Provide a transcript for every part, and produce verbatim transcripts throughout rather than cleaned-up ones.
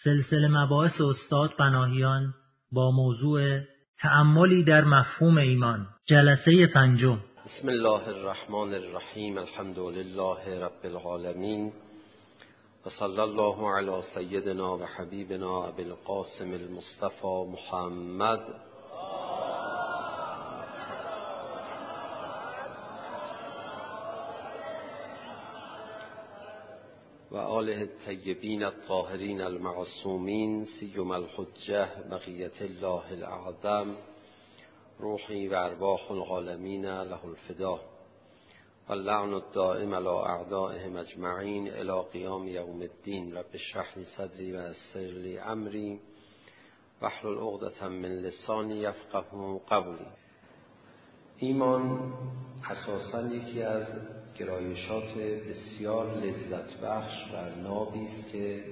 سلسله مباحث استاد پناهیان با موضوع تأملی در مفهوم ایمان، جلسه پنجم. بسم الله الرحمن الرحیم. الحمد لله رب العالمین و صلی الله علی سیدنا و حبیبنا ابی القاسم المصطفى محمد و آله الطیبین الطاهرین المعصومین سیما الحجة بقیة الله الاعظم روحی و ارواح العالمین له الفدا و اللعن الدائم علی اعدائهم اجمعین الی قیام یوم الدین. رب اشرح لی صدری و یسر لی امری واحلل عقدة من لسانی یفقهوا قولی. ایمان اساساً یکی از گرایشات بسیار لذت بخش و نابی است که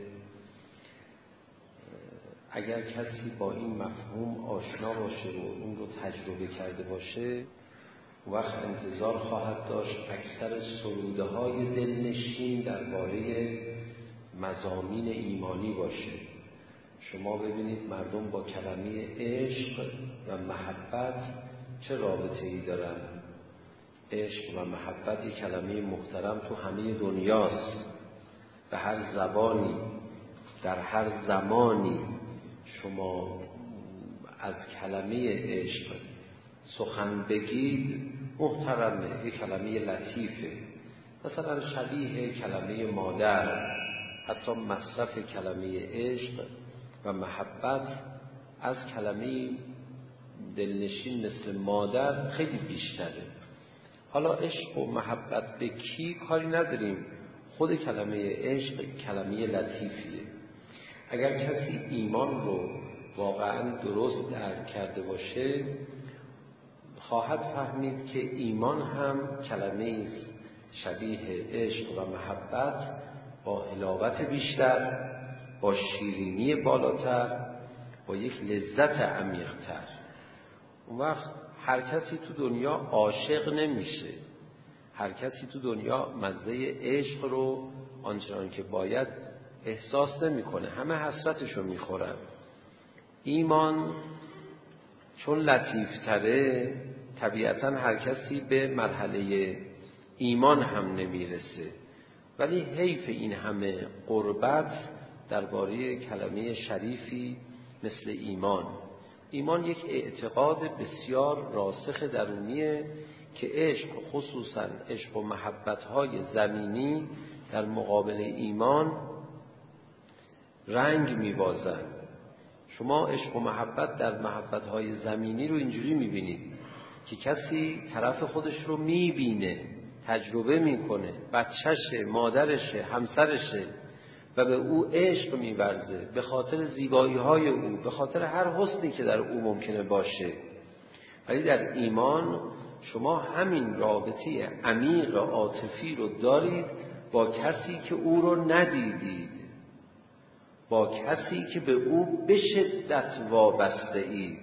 اگر کسی با این مفهوم آشنا باشه و اون رو تجربه کرده باشه وقت انتظار خواهد داشت اکثر سروده های دلنشین درباره مضامین ایمانی باشه. شما ببینید مردم با کلمه عشق و محبت چه رابطه ای دارن. عشق و محبت یک کلمه محترم تو همه دنیاست. به هر زبانی در هر زمانی شما از کلمه عشق سخن بگید محترمه، یک کلمه لطیفه. مثلا شبیه کلمه مادر، حتی مصرف کلمه عشق و محبت از کلمه دلنشین مثل مادر خیلی بیشتره. حالا عشق و محبت به کی کاری نداریم، خود کلمه عشق کلمه لطیفیه. اگر کسی ایمان رو واقعا درست درک کرده باشه خواهد فهمید که ایمان هم کلمه است شبیه عشق و محبت با حلاوت بیشتر، با شیرینی بالاتر، با یک لذت عمیق‌تر. اون وقت هر کسی تو دنیا عاشق نمیشه، هر کسی تو دنیا مزه عشق رو آنچنان که باید احساس نمیکنه، همه حسرتش رو میخورن. ایمان چون لطیفتره طبیعتا هر کسی به مرحله ایمان هم نمیرسه، ولی حیف این همه قربت درباره کلمه شریفی مثل ایمان. ایمان یک اعتقاد بسیار راسخ درونیه که عشق، خصوصا عشق و محبت‌های زمینی در مقابل ایمان رنگ می‌بازن. شما عشق و محبت در محبت‌های زمینی رو اینجوری می‌بینید که کسی طرف خودش رو می‌بینه، تجربه می‌کنه، بچه‌شه، مادرشه، همسرشه و به او عشق می‌ورزه به خاطر زیبایی‌های او، به خاطر هر حسنی که در او ممکنه باشه. ولی در ایمان شما همین رابطه عمیق عاطفی رو دارید با کسی که او رو ندیدید، با کسی که به او به شدت وابسته اید.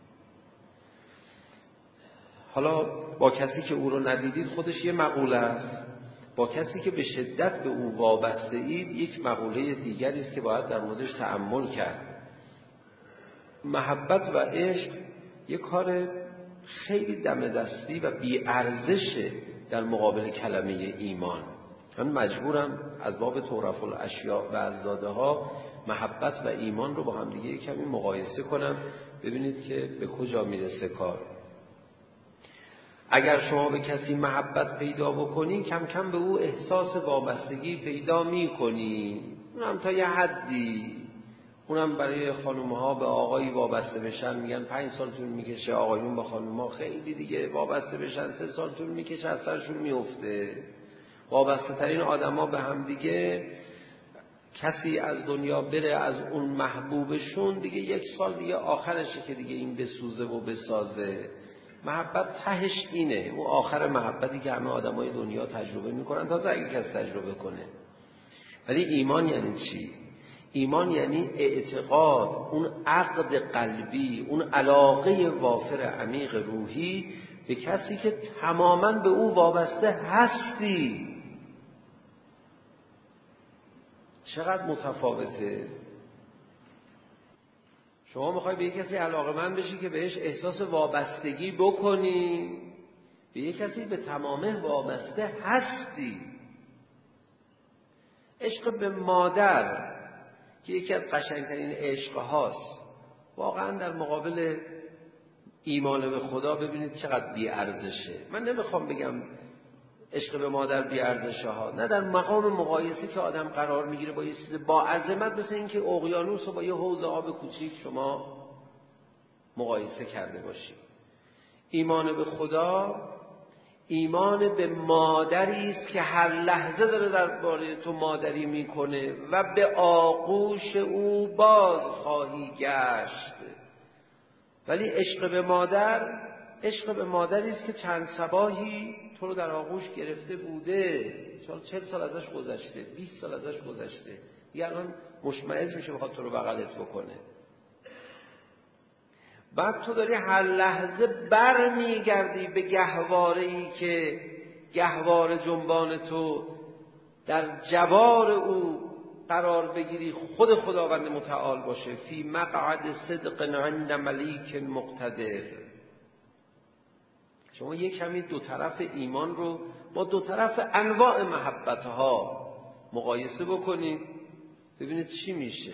حالا با کسی که او رو ندیدید خودش یه مقوله است، با کسی که به شدت به او وابسته اید یک مقوله دیگری است که باید در موردش تأمل کرد. محبت و عشق یک کار خیلی دم دستی و بی ارزشه در مقابل کلمه ایمان. من مجبورم از باب تعرف الاشیاء و ازداده ها محبت و ایمان رو با هم دیگه کمی مقایسه کنم، ببینید که به کجا میرسه کار. اگر شما به کسی محبت پیدا بکنی کم کم به او احساس وابستگی پیدا میکنی، اونم تا یه حدی. اونم برای خانومها به آقایی وابسته بشن میگن پنج سال طول میکشه، آقایون با خانومها خیلی دیگه وابسته بشن سه سال طول میکشه از سرشون میفته. وابسته ترین آدم ها به هم دیگه، کسی از دنیا بره از اون محبوبشون دیگه یک سال دیگه آخرشه که دیگه این بسوزه و بسازه. محبت تهش اینه، اون آخر محبتی که همه آدمای دنیا تجربه میکنن، تازه اگه کس تجربه کنه. ولی ایمان یعنی چی؟ ایمان یعنی اعتقاد، اون عقد قلبی، اون علاقه وافر عمیق روحی به کسی که تماما به او وابسته هستی. چقدر متفاوته. شما میخوای به یک کسی علاقه‌مند بشی که بهش احساس وابستگی بکنی، به یک کسی به تمامه وابسته هستی. عشق به مادر که یکی از قشنگترین عشق هاست، واقعا در مقابل ایمان به خدا ببینید چقدر بی ارزشه. من نمیخوام بگم عشق به مادر بی ارزشه ها، نه، در مقام مقایسه که آدم قرار میگیره با یه چیز با عظمت، مثل این که اقیانوس رو با یه حوض آب کوچیک شما مقایسه کرده باشید. ایمان به خدا ایمان به مادری است که هر لحظه داره درباره تو مادری میکنه و به آغوش او باز خواهی گشت. ولی عشق به مادر عشق به مادری است که چند صباحی تو رو در آغوش گرفته بوده، چهل سال ازش گذشته، بیست سال ازش گذشته، دیگه الان مشمئز میشه بخواد تو رو بغلت بکنه. بعد تو داری هر لحظه بر میگردی به گهواره‌ای که گهوار جنبان تو در جوار او قرار بگیری، خود خداوند متعال باشه. فی مقعد صدق عند ملیک مقتدر. شما یک کمی دو طرف ایمان رو با دو طرف انواع محبتها مقایسه بکنید، ببینید چی میشه.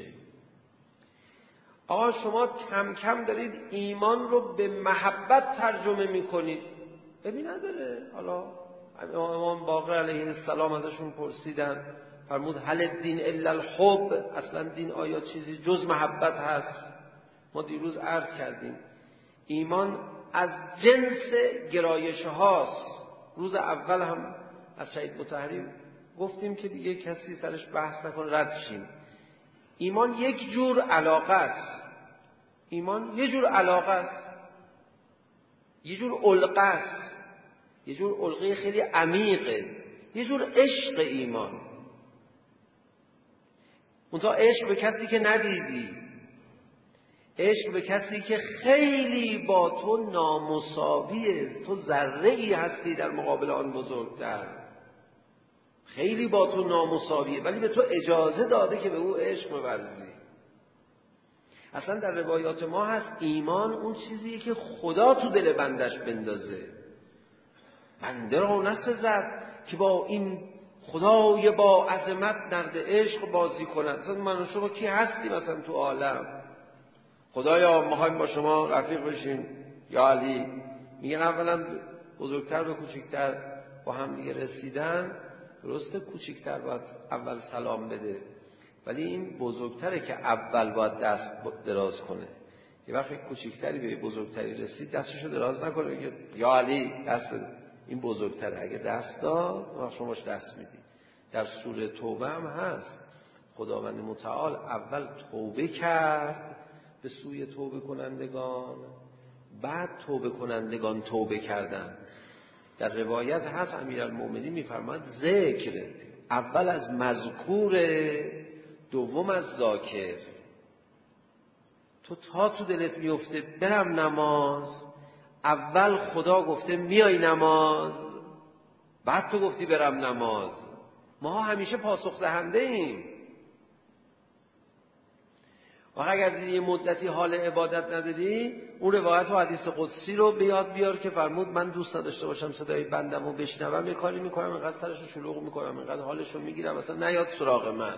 آقا شما کم کم دارید ایمان رو به محبت ترجمه میکنید. ببین نداره. حالا امام باقر علیه السلام ازشون پرسیدن، فرمود هل الدین الا الحب، اصلا دین آیا چیزی جز محبت هست؟ ما دیروز عرض کردیم ایمان از جنس گرایش هاست. روز اول هم از شهید مطهری گفتیم که دیگه کسی سرش بحث نکن، رد شیم. ایمان یک جور علاقه است. ایمان یه جور علاقه است، یه جور علقه است، یه جور علقه خیلی عمیقه، یه جور عشق ایمان. اونتا عشق به کسی که ندیدی، عشق به کسی که خیلی با تو نامساویه، تو ذره ای هستی در مقابل آن بزرگتر، خیلی با تو نامساویه، ولی به تو اجازه داده که به او عشق بورزی. اصلا در روایات ما هست ایمان اون چیزیه که خدا تو دل بندش بندازه. بنده را نسزد که با این خدای با عظمت نرد عشق بازی کند. اصلا من و شما کی هستی مثلا تو عالم؟ خدایا ما می‌خوایم با شما رفیق بشیم یا علی. میگن اولا بزرگتر به کوچکتر با هم دیگه رسیدن، درسته کوچکتر باید اول سلام بده، ولی این بزرگتره که اول باید دست دراز کنه. یه وقتی کوچکتری به بزرگتری رسید دستشو دراز نکنه بگه یا علی دست بده، این بزرگتره. اگه دست داد شماش دست میدی. در سوره توبه هم هست خداوند متعال اول توبه کرد به سوی توبه کنندگان، بعد توبه کنندگان توبه کردن. در روایت هست امیرالمؤمنین میفرماد ذکر اول از مذکور، دوم از ذاکر. تو تا تو دلت میفته برم نماز، اول خدا گفته میای نماز، بعد تو گفتی برم نماز. ما همیشه پاسخ دهنده ایم. و اگر دیدی یه مدتی حال عبادت نداری، اون روایت و حدیث قدسی رو به یاد بیار که فرمود من دوست نداشته باشم صدای بندم رو بشنوم، یه کاری میکنم اینقدر سرش رو شلوغ میکنم، اینقدر حالش رو میگیرم، مثلا نیاد سراغ من.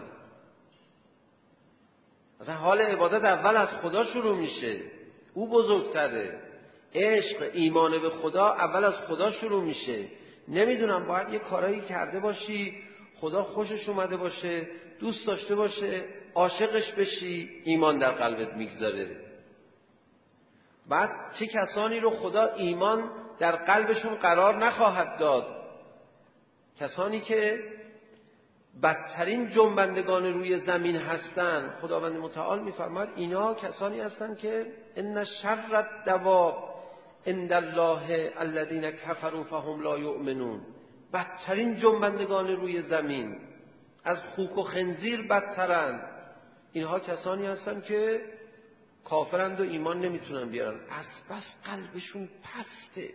مثلا حال عبادت اول از خدا شروع میشه، او بزرگتره. عشق ایمان به خدا اول از خدا شروع میشه. نمیدونم باید یه کارایی کرده باشی خدا خوشش اومده باشه، دوست داشته باشه، عاشقش بشی، ایمان در قلبت میگذاره. بعد چه کسانی رو خدا ایمان در قلبشون قرار نخواهد داد؟ کسانی که بدترین جنبندگان روی زمین هستند. خداوند متعال میفرماید اینا کسانی هستند که ان شر الدواب عند الله الذين كفروا فهم لا يؤمنون. بدترین جنبندگان روی زمین، از خوک و خنزیر بدترن. اینها کسانی هستند که کافرند و ایمان نمیتونن بیارن، از بس قلبشون پسته،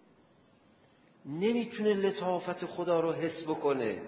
نمیتونه لطافت خدا رو حس بکنه.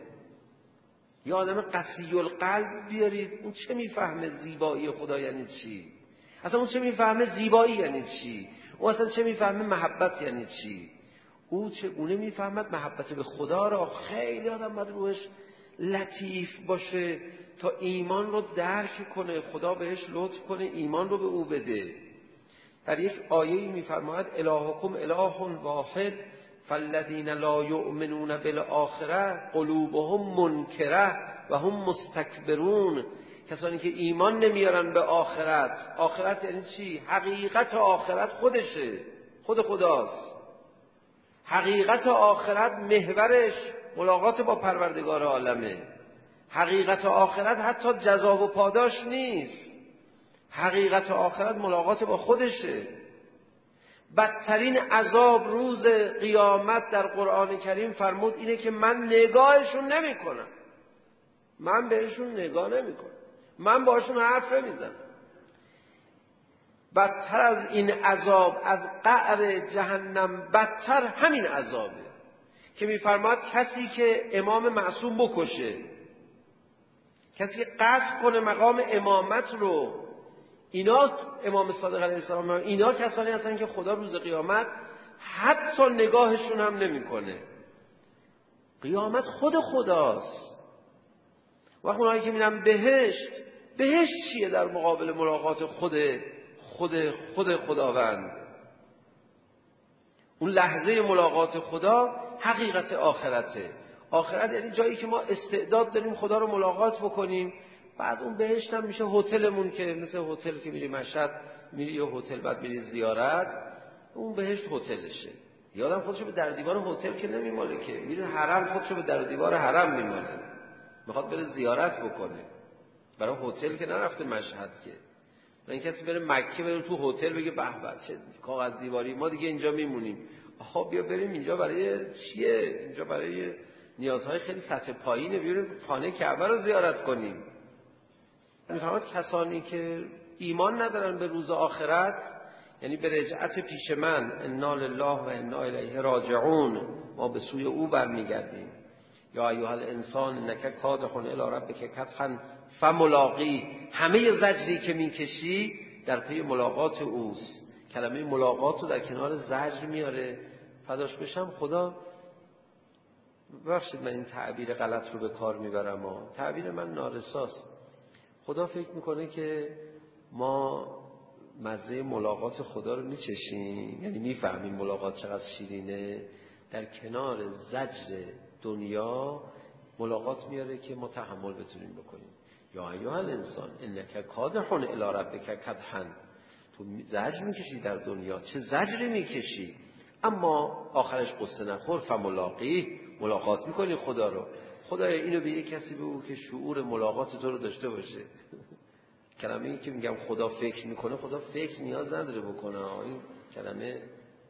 یه آدم قسی القلب بیارید، اون چه میفهمه زیبایی خدا یعنی چی؟ اصلا اون چه میفهمه زیبایی یعنی چی، او اصلا چه میفهمه محبت یعنی چی، او چگونه میفهمد محبت به خدا را. خیلی آدم باید روش لطیف باشه تا ایمان رو درک کنه، خدا بهش لطف کنه ایمان رو به او بده. در یک آیه میفرماید الهکم اله واحد فالذین لا یؤمنون بالآخره قلوبهم منکره و هم مستکبرون. کسانی که ایمان نمیارن به آخرت. آخرت یعنی چی؟ حقیقت آخرت خودشه، خود خداست. حقیقت آخرت محورش ملاقات با پروردگار عالمه. حقیقت آخرت حتی جزا و پاداش نیست، حقیقت آخرت ملاقات با خودشه. بدترین عذاب روز قیامت در قرآن کریم فرمود اینه که من نگاهشون نمی کنم، من بهشون نگاه نمی کنم، من باشون حرف نمیزنم. بدتر از این عذاب، از قعر جهنم بدتر همین عذابه که میفرماد کسی که امام معصوم بکشه، کسی که قصد کنه مقام امامت رو، اینا امام صادق علیه السلام، اینا کسانی هستن که خدا روز قیامت حتی نگاهشون هم نمیکنه. قیامت خود خداست. وقت اونایی که میرن بهشت، بهشت چیه در مقابل ملاقات خود خود خود خداوند؟ اون لحظه ملاقات خدا حقیقت آخرته. آخرت یعنی جایی که ما استعداد داریم خدا رو ملاقات بکنیم. بعد اون بهشت هم میشه هتلمون، که مثل هتل که میری مشهد میری یه هتل بعد میری زیارت، اون بهشت هتلشه. یادم خودشو به در دیوار هتل که نمیماله، که میره حرم خودشو به در دیوار حرم میماله، میخواد بره زیارت بکنه. برای هتل که نرفته مشهد که. من کسی بره مکه بره تو هتل بگه به به چه کاغذ دیواری، ما دیگه اینجا میمونیم. آها بیا بریم اینجا برای چیه؟ اینجا برای نیازهای خیلی سطح پایینه، بیاریم خانه کعبه رو زیارت کنیم. میفرماد کسانی که ایمان ندارن به روز آخرت، یعنی به رجعت پیش من، انا لله و انا الیه راجعون، ما به سوی او برمیگردیم. یا ایها الانسان انک کادح الی ربک کدحا فملاقی. همه زجری که میکشی در پی ملاقات اوست. کلمه ملاقات رو در کنار زجر میاره. فداش بشم خدا، ببخشید من این تعبیر غلط رو به کار میبرم، ها تعبیر من نارساست. خدا فکر میکنه که ما مزه ملاقات خدا رو میچشیم، یعنی میفهمیم ملاقات چقدر شیرینه. در کنار زجر دنیا ملاقات میاره که ما تحمل بتونیم بکنیم. یا ایها الانسان انک کادح الی ربک کدحا. تو زجر میکشی در دنیا، چه زجری میکشی، اما آخرش قصه نخور فملاقی، ملاقات میکنی خدا رو. خدای اینو به یک کسی بگو که شعور ملاقات تو رو داشته باشه. کلمه این که میگم خدا فکر میکنه، خدا فکر نیاز نداره بکنه. این کلمه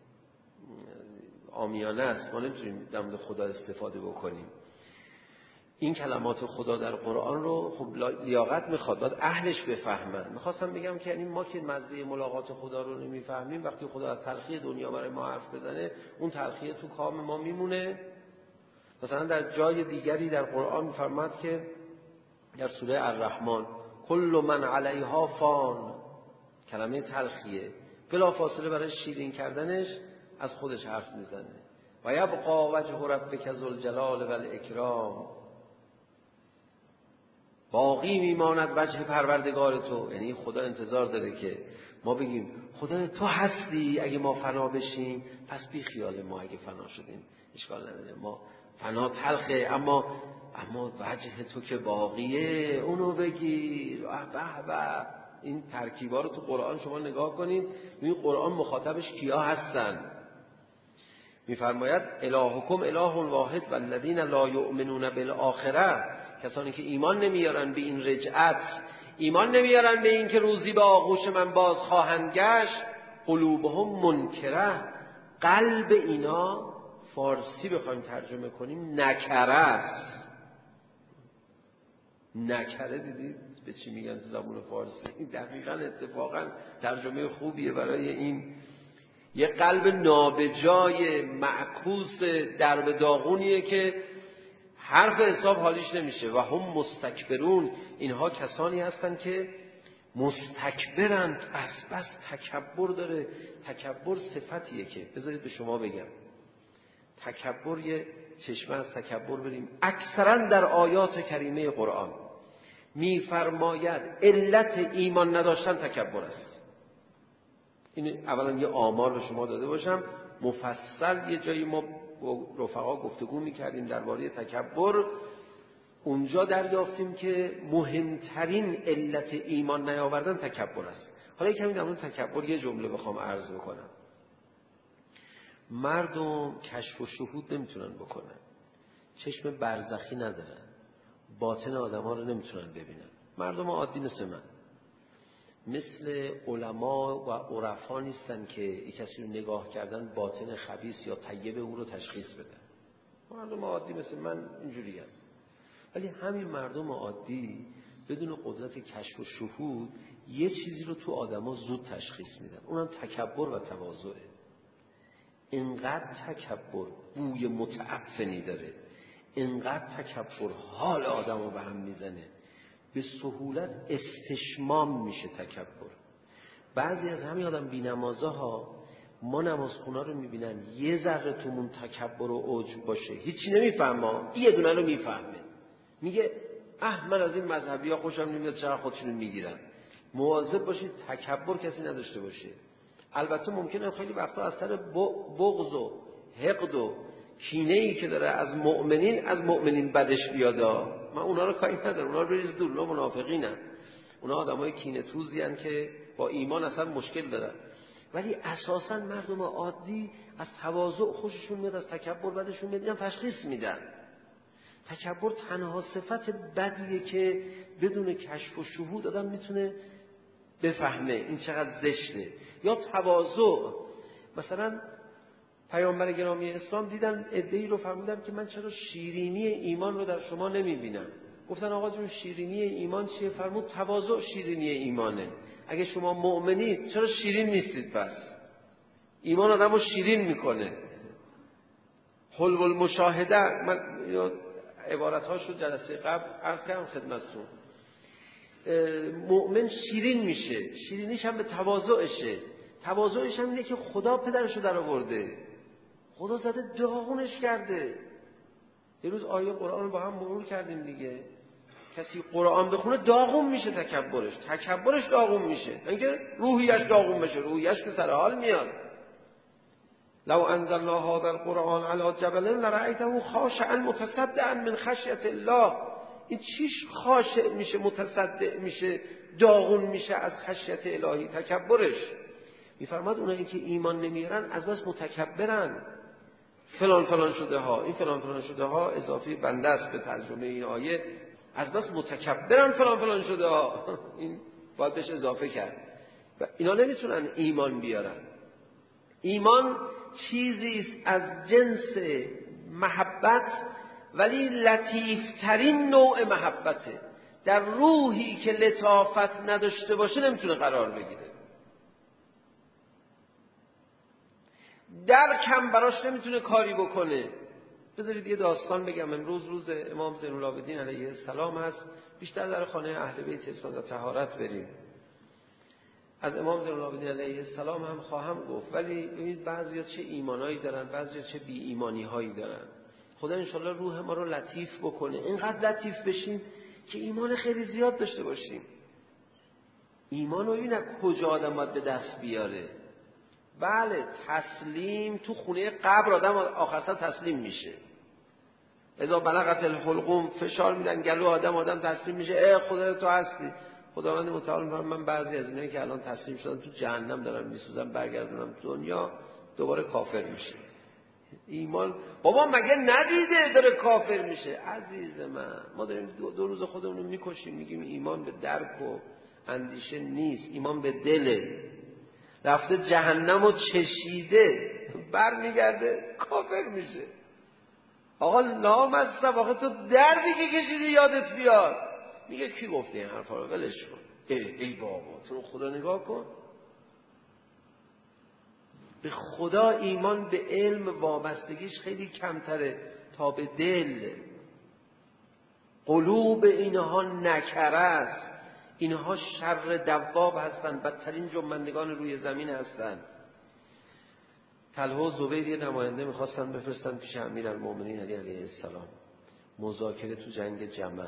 عامیانه است، ما نمیتونیم در مورد خدا استفاده بکنیم. این کلمات خدا در قرآن رو خب لیاقت میخواد داد اهلش بفهمن. میخواستم بگم که یعنی ما که مزه ملاقات خدا رو نمیفهمیم، وقتی خدا از تلخی دنیا برای ما حرف بزنه، اون تلخی تو کام ما میمونه. مثلا در جای دیگری در قرآن میفرماد که در سوره الرحمن کل من علیها فان، کلمه تلخیه، بلا فاصله برای شیرین کردنش از خودش حرف میزنه. و یبقى وجه ربک ذو الجلال و الاکرام، باقی میماند وجه پروردگار تو. یعنی خدا انتظار داره که ما بگیم خدا تو هستی، اگه ما فنا بشیم پس بی خیال ما، اگه فنا شدیم اشکال نداره، ما فنا تلخه اما اما وجه تو که باقیه اونو بگیر. به به، این ترکیبا رو تو قرآن شما نگاه کنید، این قرآن مخاطبش کیا هستن. میفرماید الهکم اله واحد والذین لا یؤمنون بالآخره. کسانی که ایمان نمیارن به این رجعت، ایمان نمیارن به این که روزی به آغوش من باز خواهند گشت، قلوبهم منکره، قلب اینا فارسی بخوایم ترجمه کنیم نکره است. نکره دیدید به چی میگن تو زبان فارسی؟ دقیقاً اتفاقاً ترجمه خوبیه برای این. یه قلب نابجای معکوس درب داغونیه که حرف حساب حالیش نمیشه. و هم مستکبرون، اینها کسانی هستن که مستکبرند، بس بس تکبر داره. تکبر صفتیه که بذارید به شما بگم، تکبر یه چشمه از تکبر بریم. اکثرا در آیات کریمه قرآن میفرماید علت ایمان نداشتن تکبر است. این اولا یه آمار به شما داده باشم، مفصل یه جایی ما با رفقا گفتگو میکردیم درباره تکبر، اونجا دریافتیم که مهمترین علت ایمان نیاوردن تکبر است. حالا یکمی در مورد تکبر یه جمله بخوام عرض بکنم. مردم کشف و شهود نمیتونن بکنن، چشم برزخی ندارن، باطن آدم ها رو نمیتونن ببینن. مردم عادی مثل من، مثل علما و عرفا نیستن که یک کسی رو نگاه کردن باطن خبیث یا طیب او رو تشخیص بدن. مردم عادی مثل من اینجوری هستن. ولی همین مردم عادی بدون قدرت کشف و شهود یه چیزی رو تو آدما زود تشخیص میدن، اونم تکبر و تواضعه. اینقدر تکبر بوی متعفنی داره، اینقدر تکبر حال آدمو به هم میزنه، به سهولت استشمام میشه تکبر. بعضی از همین آدم بی‌نمازاها، ما نمازخونا رو میبینن یه ذره تومون تکبر و عجب باشه هیچی نمیفهمه، یه دونه رو میفهمه، میگه اه من از این مذهبی ها خوشم نمیاد، چرا خودشونو میگیرن. مواظب باشید تکبر کسی نداشته باشه. البته ممکنه خیلی وقتا از سر بغض و حقد و کینه‌ای که داره از مؤمنین از مؤمنین بدش بیادا. من اونا رو کاری ندارم، اونا رو بریز دور، اونا منافقینن، اونا آدمای کینه توزی ان که با ایمان اصلا مشکل دارن. ولی اساسا مردم عادی از تواضع خوششون میاد، از تکبر بدشون میاد، اینا تشخیص میدن. تکبر تنها صفت بدیه که بدون کشف و شهود آدم میتونه بفهمه این چقدر زشته. یا تواضع، مثلا پیامبر گرامی اسلام دیدن عده‌ای رو فرمودن که من چرا شیرینی ایمان رو در شما نمیبینم. گفتن آقا جون شیرینی ایمان چیه؟ فرمود تواضع شیرینی ایمانه. اگه شما مؤمنید چرا شیرین نیستید؟ پس ایمان آدمو شیرین میکنه. حلو المشاهده، من عبارت‌هاش رو جلسه قبل عرض کردم خدمتتون. مؤمن شیرین میشه، شیرینیش هم به تواضعشه. تواضعش هم اینه که خدا پدرشو در آورده، خدا زده داغونش کرده. یه روز آیه قرآن رو با هم مرور کردیم دیگه. کسی قرآن بخونه داغون میشه، تکبرش تکبرش داغون میشه، اینکه روحیش داغون بشه، روحیش که سر حال میاد. لو انزلنا هذا القرآن على جبل لرأيته خاشعا متصدعا من خشیة الله. این چیش خاشع میشه، متصدع میشه، داغون میشه از خشیت الهی؟ تکبرش. میفرماد اونایی که ایمان نمیارن از بس متکبرن، فلان فلان شده ها. این فلان فلان شده ها اضافی بنده است به ترجمه این آیه. از بس متکبرن فلان فلان شده ها، این باید بهش اضافه کرد. و اینا نمیتونن ایمان بیارن. ایمان چیزی است از جنس محبت، ولی لطیفترین نوع محبته. در روحی که لطافت نداشته باشه نمیتونه قرار بگیره. درکم براش نمیتونه کاری بکنه. بذارید یه داستان بگم. امروز روز امام زین العابدین علیه السلام هست. بیشتر در خانه اهل بیت اسمت و طهارت بریم. از امام زین العابدین علیه السلام هم خواهم گفت، ولی ببینید بعضیا چه ایمانایی دارن، بعضیا چه بی ایمانی هایی دارن. خدا انشالله روح ما رو لطیف بکنه، اینقدر لطیف بشیم که ایمان خیلی زیاد داشته باشیم. ایمان رو این از کجا آدم باید به دست بیاره؟ بله تسلیم تو خونه قبر آدم آخرسر تسلیم میشه. اذا بلغت الحلقوم، فشار میدن گلو آدم، آدم تسلیم میشه. ای خدا تو هستی. خداوند متعال میگه من بعضی از اینایی که الان تسلیم شدن تو جهنم دارن میسوزن، برگردونم دنیا، دوباره کافر میشه. ایمان بابا مگه ندیده داره کافر میشه؟ عزیز من ما داریم دو, دو روز خودمون رو میکشیم، میگیم ایمان به درک و اندیشه نیست، ایمان به دله. رفته جهنم و چشیده، بر میگرده کافر میشه. آقا لام از سباقه تو دردی که کشیدی یادت بیاد. میگه کی گفته این حرفا رو؟ ولش کن. ای, ای بابا تو رو خدا نگاه کن. به خدا ایمان به علم وابستگیش خیلی کمتره تا به دل. قلوب اینها نکره است. اینها شر دواب هستند، بدترین جنبندگان روی زمین هستند. طلحه و زبیر یه نماینده میخواستن بفرستن پیش امیرالمومنین علی علیه السلام مذاکره تو جنگ جمل.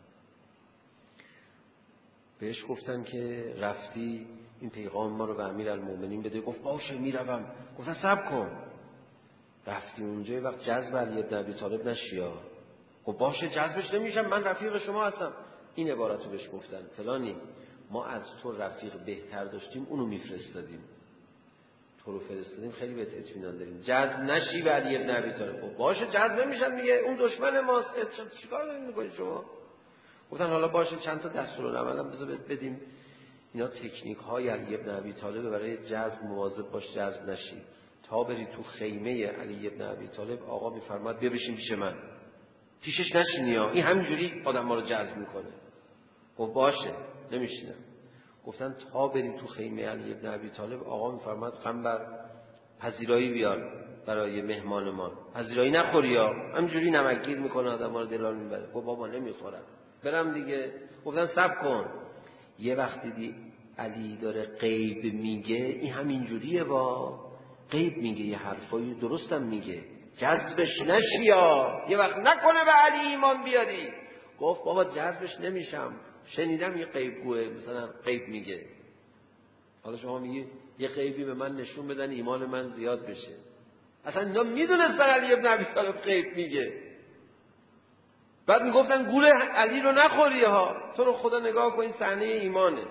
بهش گفتن که رفتی این پیغام ما رو به امیرالمومنین بده. گفت باشه میروم. گفتن صبر کن، رفتی اونجا یه وقت جذب علی بن ابی طالب نشیا. گفت باشه جذبش نمیشم، من رفیق شما هستم. این عبارت رو بهش گفتن فلانی ما از تو رفیق بهتر داشتیم اونو میفرستادیم، تو رو فرستادیم، خیلی بهت اطمینان داریم، جذب نشی به علی بن ابی طالب. گفت باشه جذب نمیشن دیگه، اون دشمن ماست، چیکار دارین میکنید شما؟ گفتن حالا باشه چند تا دستورالعمل هم بذار بدیم، اینا تکنیک های علی بن ابی طالب، برای جذب مواظب باش جذب نشی. تا بری تو خیمه علی بن ابی طالب آقا میفرماد بیا بشین پیش من، پیشش نشینی ها، این همینجوری آدم ما رو جذب میکنه. گفت باشه نمیشینم. گفتن تا بری تو خیمه علی بن ابی طالب آقا میفرماد قنبر پذیرایی بیار برای مهمان ما، پذیرایی نخوری ها، همینجوری نمکگیر میکنه آدم ما رو دلال میبره. گفت بابا نمیخورم برم دیگه. گفتن صبر کن، یه وقت دیدی علی داره غیب میگه، این همینجوریه با غیب میگه، یه حرفایی درستم میگه، جذبش نشی یا یه وقت نکنه به علی ایمان بیاری. گفت بابا جذبش نمیشم، شنیدم یه غیب گوه مثلا غیب میگه، حالا شما میگی یه غیبی به من نشون بدن ایمان من زیاد بشه. اصلا اینا میدونستن علی ابن ابی طالب غیب میگه. بعد میگفتن گول علی رو نخوری ها، تو رو خدا نگاه کن این صحنه ایمانه.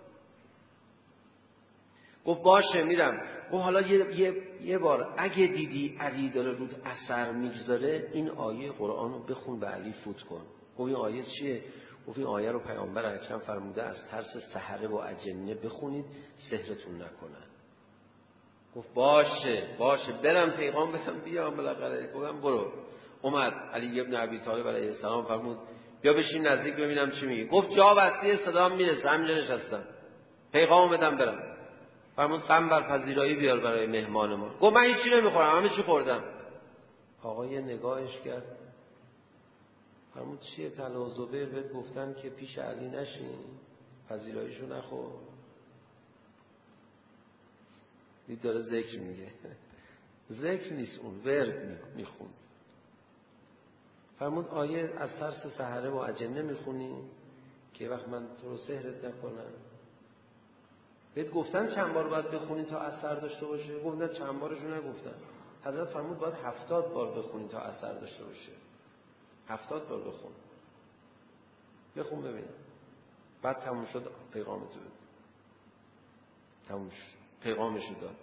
گفت باشه میرم. گفت حالا یه, یه, یه بار اگه دیدی علی داره رود اثر میگذاره این آیه قرآن رو بخون به علی فوت کن. گفت این آیه چیه؟ گفت این آیه رو پیامبر اکرم فرموده از ترس سحره و اجنه بخونید سحرتون نکنن. گفت باشه باشه برم پیغام بدم بیام بالاخره. گفتم برو. اومد علی ابن ابی طالب علیه السلام فرمود بیا بشین نزدیک ببینم چی میگی. گفت جا بسته صدام میرسه همینجا نشستم، پیغام بدم برم. فرمود قنبر پذیرایی بیار برای مهمان ما. گفت من هیچی نمیخورم، همه چی خوردم. آقا یه نگاهش کرد فرمود چیه؟ طلحه و زبیر بهت گفتن که پیش علی نشین، پذیراییشو نخور. دید داره ذکر میگه، ذکر نیست اون، ورد میخوند. فرمود آیه از ترس سحره و اجنه میخونی که وقت من تو رو سحرت نکنم؟ بهت گفتن چند بار باید بخونی تا اثر داشته باشه؟ گفتن چند بارشو نگفتن. حضرت فرمود باید هفتاد بار بخونی تا اثر داشته باشه. هفتاد بار بخون، بخون ببین. بعد تموم شد پیغامتو بده. تموم شد پیغامشو داد.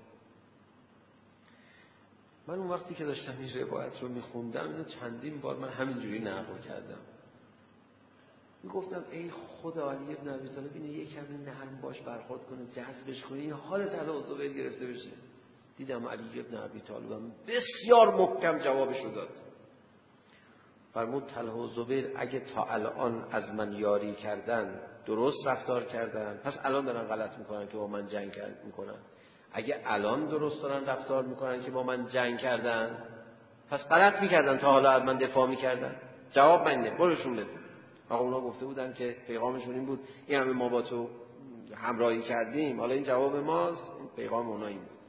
من اون وقتی که داشتم این روایت رو میخوندم اینو چندین بار من همینجوری نقل کردم. میگفتم ای خدا علی ابن ابی طالب اینو یک کمی نرم باش برخورد کنه، جذبش کنه، این حال طلحه و زبیر گرفته بشه. دیدم علی ابن ابی طالب بسیار محکم جوابش رو داد. فرمود طلحه و زبیر اگه تا الان از من یاری کردن درست رفتار کردن، پس الان دارن غلط میکنن که با من جنگ میکنن. اگه الان درست دارن رفتار میکنن که با من جنگ کردن، پس غلط میکردن تا حالا از من دفاع میکردن. جواب منده، برشون بده. آقا اونا گفته بودن که پیغامشون این بود این همه ما با تو همراهی کردیم، حالا این جواب ماست. این پیغام اونا این بود.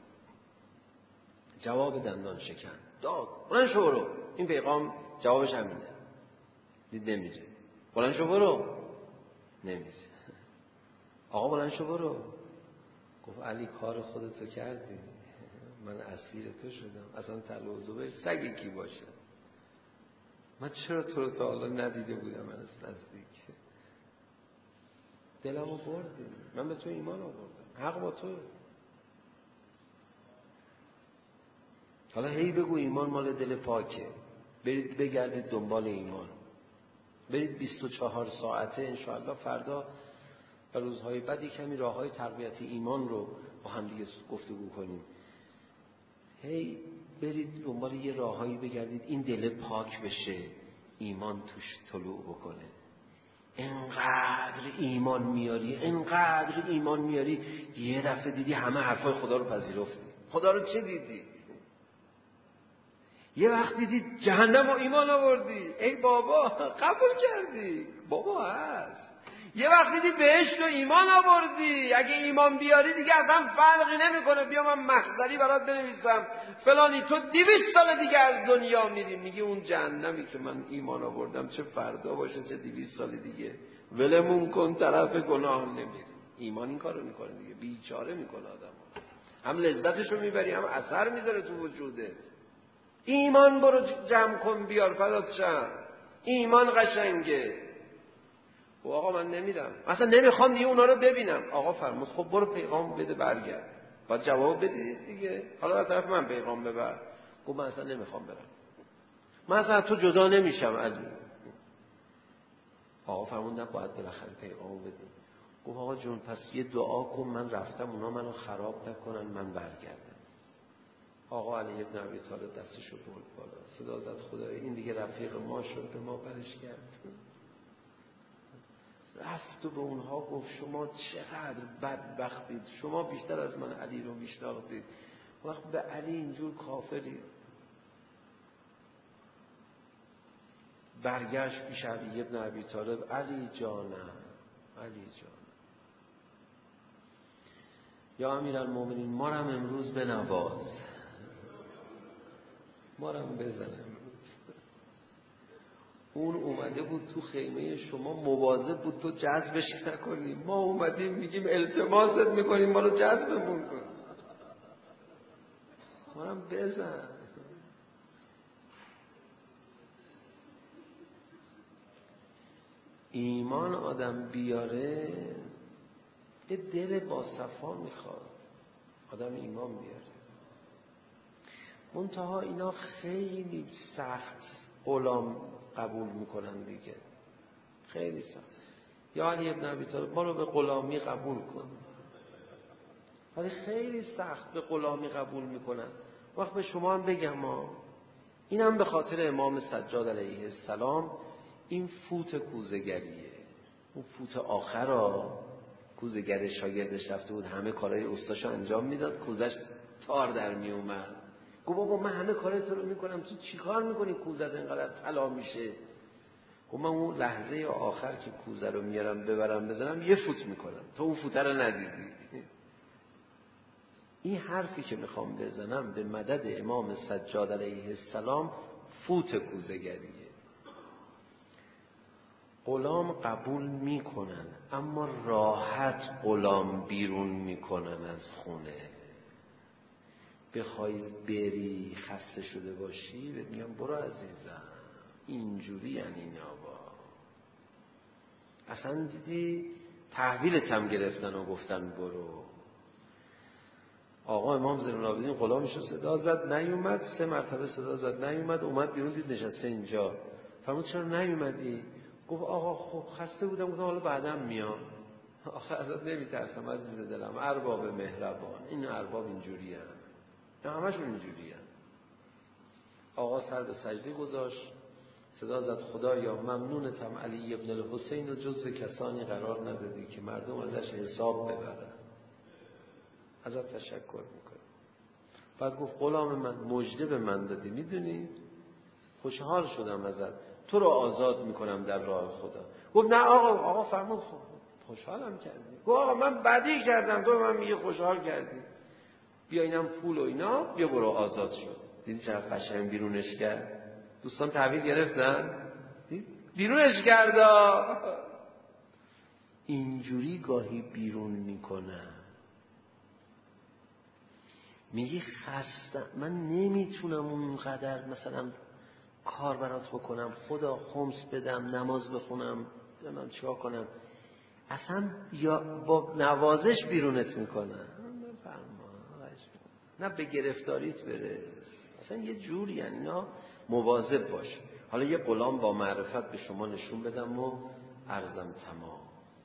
جواب دندان شکن داد. بلند شو برو. این پیغام جوابش همینه. دید نمیره. بلند شو برو. نمیره. آقا بلند شو برو. گفت علی کار خودتو کردی، من اسیر تو شدم. اصلا طلحه و زبیر سگ کی باشه؟ من چرا تو رو تا حالا ندیده بودم؟ من از نزدیک دلمو بردی، من به تو ایمان آوردم، حق با تو. حالا هی بگو ایمان مال دل پاکه، برید بگردید دنبال ایمان، برید بیست و چهار ساعته انشاءالله فردا و روزهای بعدی کمی راههای تقویت ایمان رو با هم دیگه گفتگو کنیم. هی برید دنبال یه راههایی بگردید این دل پاک بشه، ایمان توش طلوع بکنه. انقدر ایمان میاری انقدر ایمان میاری یه دفعه دیدی همه حرفای خدا رو پذیرفتی. خدا رو چه دیدی؟ یه وقت دیدی جهنم و ایمان آوردی. ای بابا قبول کردی، بابا هست. یه وقتی دیدی بهشت و ایمان آوردی، اگه ایمان بیاری دیگه اصلا فرقی نمیکنه. بیا من محضری برات بنویسم فلانی تو دویست سال دیگه از دنیا میری. میگه اون جهنمی که من ایمان آوردم چه فردا باشه چه دویست سال دیگه، ولمون کن، طرف گناه نمیری. ایمان این کارو میکنه دیگه، بیچاره میکنه آدمو. هم لذتشو میبری هم اثر میذاره تو وجودت. ایمان برو جمع کن بیار فدات شم، ایمان قشنگه. و آقا من نمیرم، اصلا نمیخوام دیگه اونا رو ببینم. آقا فرمود خب برو پیغام بده برگرد. باید جواب بدید دیگه. حالا از طرف من پیغام ببر. گفت من اصلا نمیخوام برم، من اصلا تو جدا نمیشم از این. آقا فرمود نه باید بالاخره پیغام بدیم. گفت آقا جون پس یه دعا کن من رفتم اونا منو خراب نکنن من برگردم. آقا علی بن ابی طالب دستشو برد بالا، صدا زد خدای این دیگه رفیق ما شد، به ما برش کرد. رفت و به اونها گفت شما چقدر بدبختید، شما بیشتر از من علی رو میشناختید، وقت به علی اینجور کافرید. برگشت پیش علی بن ابی طالب، علی جانم، علی جانم، یا امیرالمومنین ما رو هم امروز بنواز، ما رو هم بزن امروز. اون اومده بود تو خیمه شما مواظب بود تو جذبش نکنی، ما اومدیم میگیم التماست میکنیم ما رو جذبمون کن، ما رو هم بزن. ایمان آدم بیاره یه دل با صفا میخواد، آدم ایمان بیاره. منتها اینا خیلی سخت غلام قبول میکنن دیگه، خیلی سخت. یا علی ابن ابی طالب ما رو به غلامی قبول کن، ولی خیلی سخت به غلامی قبول میکنن. وقت به شما هم بگم ما اینم به خاطر امام سجاد علیه السلام این فوت کوزه‌گریه، اون فوت آخر ها کوزه‌گر شاگردش رفته بود همه کارهای استاشو انجام میداد، کوزش تار در می اومد. گفت بابا من همه کارهای تو رو میکنم تو چی کار میکنی کوزت اینقدر طلا میشه؟ گفت من اون لحظه آخر که کوزه رو میارم ببرم بزنم یه فوت میکنم، تو اون فوت رو ندیدی. این حرفی که میخوام بزنم به مدد امام سجاد علیه السلام فوت کوزه‌گریه. غلام قبول میکنن اما راحت غلام بیرون میکنن از خونه. بخوای بری خسته شده باشی بهت میگم برو عزیزم، اینجوری یعنی اینا با اصلا دیدی تحویلت هم گرفتن و گفتن برو. آقا امام زین العابدین غلامش رو صدا زد نیومد، سه مرتبه صدا زد نیومد، اومد بیرون دید نشسته اینجا. فرمود چرا نیومدی؟ گفت آقا خب خسته بودم، گفتم حالا بعدم میام. آخه ازت نمیترسم عزیز دلم، ارباب مهربان، این ارباب اینجوری هست، نه همشون اینجوری هست. آقا سر به سجده گذاشت، صدا زد خدایا ممنونتم علی ابن الحسین رو جزو کسانی قرار ندادی که مردم ازش حساب ببرن، ازت تشکر میکنم. بعد گفت غلام من مژده به من دادی، میدونی خوشحال شدم ازت، تو رو آزاد میکنم در راه خدا. گفت نه آقا، آقا فرمود خوشحالم کردی. گفت آقا من بدی کردم تو من میگه خوشحال کردی، بیا اینم پول و اینا، بیا برو آزاد شد. دیدی چقدر قشنگ بیرونش کرد؟ دوستان تحویل گرفتن؟ بیرونش کرد. اینجوری گاهی بیرون میکنن. میگی خسته من نمیتونم اونقدر مثلا کار برات بکنم، خدا خمس بدم، نماز بخونم، نمیدونم چیکار کنم، اصلا یا با نوازش بیرونت میکنن، نه به گرفتاریت برس، اصلا یه جوری یعنی اینا مواظب باش. حالا یه غلام با معرفت به شما نشون بدم و عرضم تمام.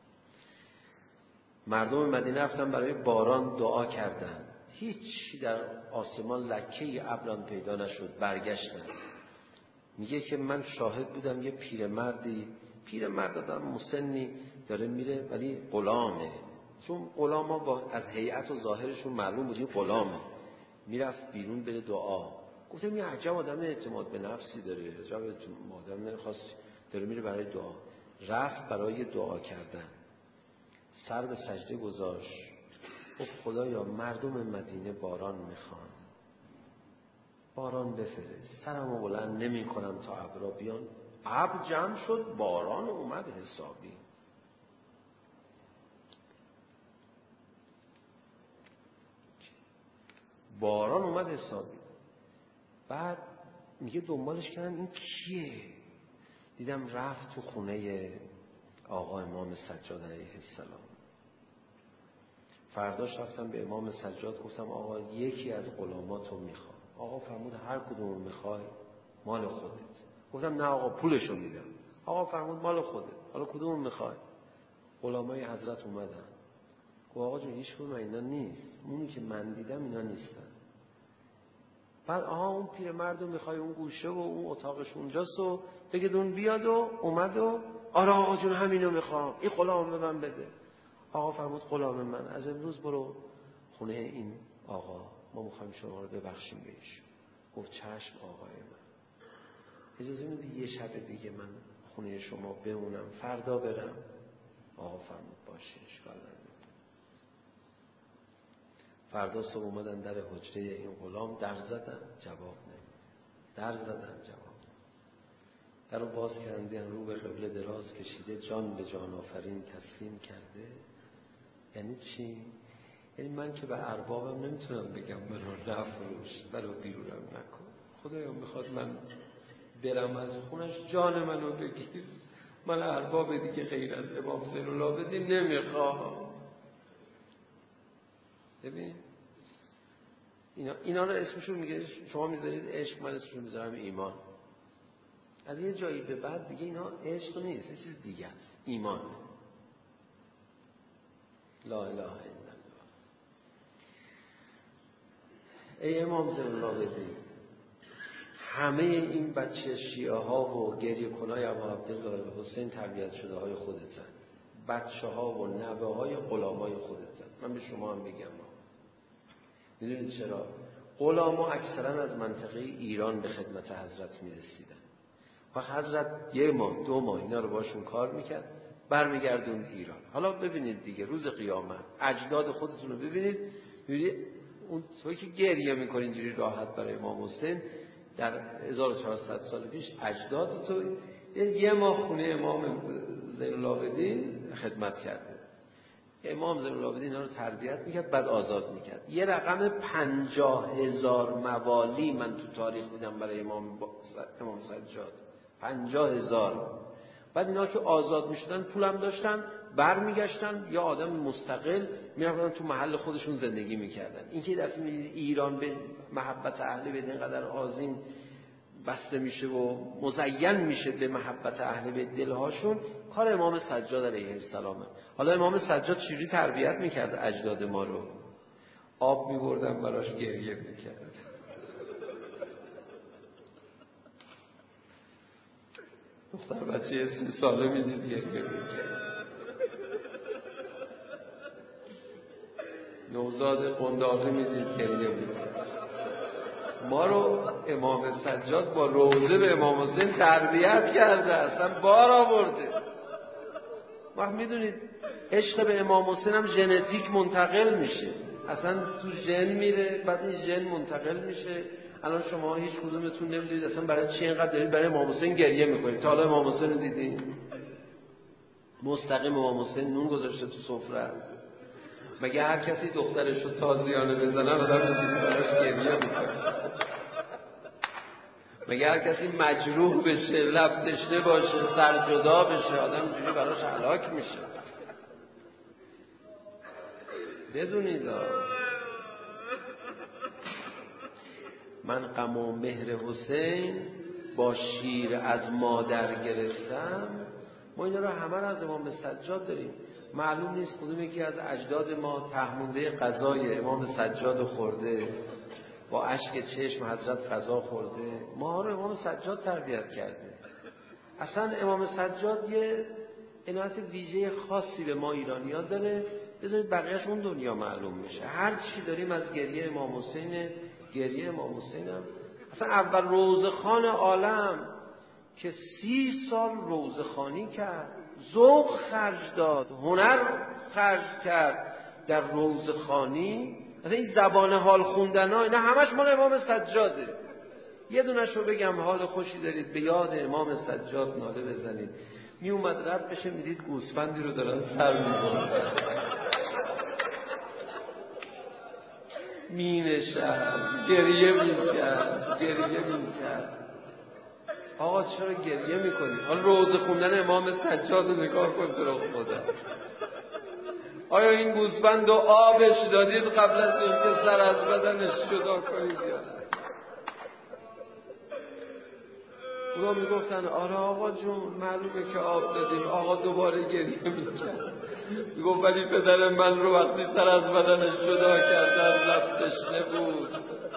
مردم مدینه رفتن برای باران دعا کردن، هیچ در آسمان لکه ابرم پیدا نشد، برگشتن. میگه که من شاهد بودم یه پیرمردی، پیرمرد آدم مسنی داره میره ولی غلامه، چون غلاما با از هیئت و ظاهرشون معلوم بود این غلامه، میرفت بیرون بره دعا. گفتم این عجب آدم اعتماد به نفسی داره، عجب آدم خاص داره میره برای دعا. رفت برای دعا کردن، سر به سجده گذاشت، گفت خدایا مردم مدینه باران میخوان، باران بفرست، سرمو بلند نمی کنم تا ابرا بیان. ابر جمع شد، باران اومد حسابی. باران اومد حسابی. بعد میگه دنبالش کردم این کیه؟ دیدم رفت تو خونه آقا امام سجاد علیه السلام. فرداش رفتم به امام سجاد گفتم آقا یکی از غلاماتو میخوام. آقا فرمود هر کدومو میخوای؟ مال خودت. گفتم نه آقا پولشو میدم. آقا فرمود مال خودت، حالا کدومو میخوای؟ غلامای حضرت اومدن. گفت آقا جون هیچ کدوم اینا نیست، اونی که من دیدم اینا نیستن. بعد آها اون پیرمردو میخوای، اون گوشه و اون اتاقش اونجاست و بگید اون بیاد و اومد و آره آقا جون همینو میخوام، این غلام به من بده. آقا فرمود غلام من از امروز برو خونه این آقا، ما میخوایم شما رو ببخشیم بهش. گفت چشم آقای من، اجازه میدی یه شب دیگه من خونه شما بمونم فردا برم؟ آقا فرمود باشه اشکال نداره. فردا صبح اومدن در حجره این غلام، در زدن جواب نمید، در زدن جواب نمید. در رو باز کردن، رو به قبله دراز کشیده، جان به جان آفرین تسلیم کرده. یعنی چی؟ یعنی من که به اربابم نمیتونم بگم منو نفروش، منو بیرونم نکن. خدایا میخواد من برم از خونش جان منو بگیر، من ارباب دیگه غیر از امام زین العابدین نمیخوام. ببین اینا, اینا رو اسمشون میگه، شما میذارید عشق، من اسمشون میذارم ایمان. از یه جایی به بعد دیگه اینا عشق نیست، یه چیز دیگه است، ایمان. لا اله الا الله. ای امام زین العابدین، همه این بچه شیعه ها و گریه کنای ابو عبدالله حسین تربیت شده های خودتن، بچه ها و نوه های غلامای خودتن. من به شما هم بگم میدونید چرا؟ غلاما اکثرا از منطقه ایران به خدمت حضرت میرسیدن و حضرت یه ماه دو ماه اینا رو باشون کار میکرد، برمیگردوند ایران. حالا ببینید دیگه روز قیامت اجداد خودتون رو ببینید، ببینید اون توی که گریه میکنید اینجوری راحت برای امام حسین، در هزار و چهارصد سال پیش اجداد تو یه ماه خونه امام زین العابدین خدمت کرده. امام زین العابدین اینا رو تربیت میکرد، بعد آزاد میکرد. یه رقم پنجاه هزار موالی من تو تاریخ دیدم برای امام امام سجاد، پنجاه هزار. بعد اینا که آزاد میشدن پولم داشتن، برمیگشتن یا آدم مستقل میرفتن تو محل خودشون زندگی میکردن. این که دفعه میدید ایران به محبت اهل بیت اینقدر عظیم بسته میشه و مزین میشه به محبت اهل بیت دلهاشون، کار امام سجاد علیه السلامه. حالا امام سجاد چجوری تربیت میکرد اجداد ما رو؟ آب میبردن براش گریه میکرد. دختر بچه سی ساله میدید گریه میکرد، نوزاد قنداقی میدید گریه میکرد. ما رو امام سجاد با روضه به امام حسین تربیت کرده، اصلا بار آورده. وقت میدونید عشق به امام حسین هم ژنتیک منتقل میشه، اصلا تو ژن میره، بعد این ژن منتقل میشه. الان شما هیچ کدومتون نمیدونید اصلا برای چی اینقدر دارید برای امام حسین گریه میکنید. تا حالا امام حسین رو دیدین؟ مستقیم امام حسین نون گذاشته تو سفره. مگه هر کسی دخترش رو تازیانه بزنه آدم اینجوری براش گریه میکنه؟ مگه هر کسی مجروح بشه، لب تشنه باشه، سر جدا بشه، آدم اینجوری براش هلاک میشه؟ بدونید من غم و مهر حسین با شیر از مادر گرفتم. ما اینا رو همه رو از امام سجاد داریم. معلوم نیست کدوم یکی از اجداد ما تهمونده غذای امام سجاد خورده، با اشک چشم حضرت غذا خورده. ما رو امام سجاد تربیت کرده. اصلا امام سجاد یه عنایت ویژه خاصی به ما ایرانی‌ها داره. بذارید بقیه‌اش اون دنیا معلوم میشه. هر چی داریم از گریه امام حسین، گریه امام حسین هم اصلا اول روزخوان عالم که سی سال روزخوانی کرد، ذوق خرج داد، هنر خرج کرد در روزخوانی. مثلا این زبان حال خوندن ها اینا همش مال امام سجاده. یه دونش رو بگم حال خوشی دارید به یاد امام سجاد ناله بزنید. می اومد رفت بشه میدید گوسفندی رو دارن سر می‌برن، می نشست گریه می‌کرد گریه می‌کرد. آقا چرا گریه می‌کنی؟ حالا روزه خوندن امام سجاد رو نگاه کن تو رو خدا. آیا این گوسفند رو آبش دادید قبل از اینکه سر از بدنش جدا کنید یا نه؟ اونا میگفتن آره آقا جون معلومه که آب دادیم. آقا دوباره گریه میکرد، میگفت ولی پدر من رو وقتی سر از بدنش جدا کردن لب تشنه بود.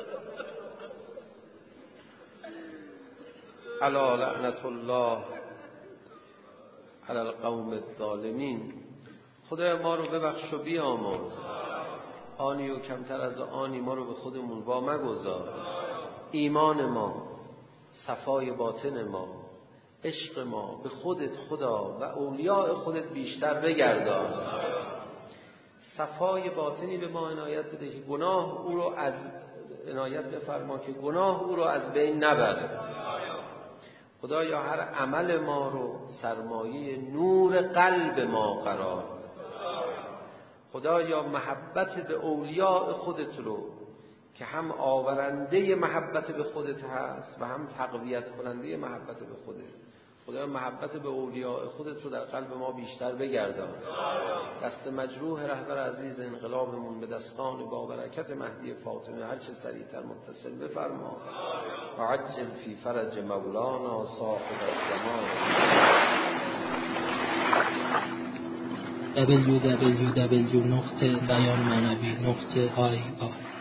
الا لعنت الله علی القوم الظالمین. خدای ما رو ببخش و بیامرز، آنی و کمتر از آنی ما رو به خودمون وا مگذار. ایمان ما، صفای باطن ما، عشق ما به خودت خدا و اولیاء خودت بیشتر بگردان. صفای باطنی به ما عنایت بده که گناه او رو از عنایت بفرما که گناه او رو از بین نبره. خدایا هر عمل ما رو سرمایه نور قلب ما قرار. خدایا محبت به اولیاء خودت رو که هم آورنده محبت به خودت هست و هم تقویت کننده محبت به خودت، خدایا محبت به اولیاء خودت رو در قلب ما بیشتر بگردان. دست مجروح رهبر عزیز انقلابمون به دستان با برکت مهدی فاطمه هر چه سریعتر متصل بفرما و عجل فی فرج مولانا صاحب الزمان. دبلیو دبلیو دبلیو دات بیان معنوی دات آی آر